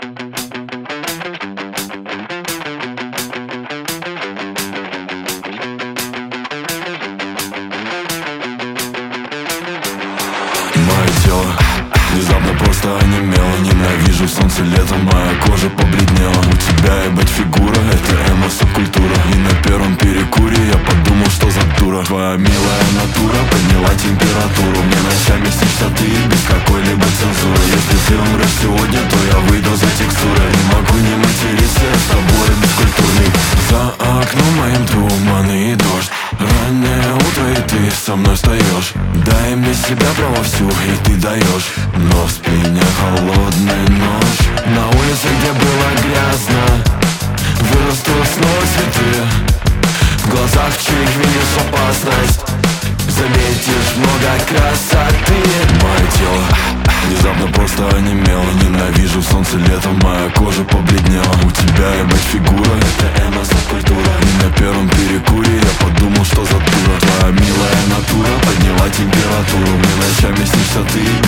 Мое тело внезапно просто онемело. Ненавижу солнце летом, моя кожа побледнела. У тебя, ебать, фигура, это эмо-субкультура. И на первом перекуре я подумал, что за дура. Твоя милая натура подняла температуру. Мне ночами снишься ты без какой-либо цензуры. Если ты умрешь сегодня, то я выйду за текстурой. Не могу не материться, я с тобой бескультурный. За окном моим туманный дождь. Раннее утро, и ты со мной встаешь. Дай мне себя прямо всю, и ты даешь. Но в спине холодный нож. На улице, где было грязно, вырастут снова цветы. В глазах чьих видишь опасность, заметишь много красоты. Мое тело внезапно просто онемело. Ненавижу солнце летом, моя кожа побледнела. У тебя, ебать, фигура, это эмо-субкультура. И на первом перекуре я подумал, что за дура. Твоя милая натура подняла температуру. Мне ночами снишься ты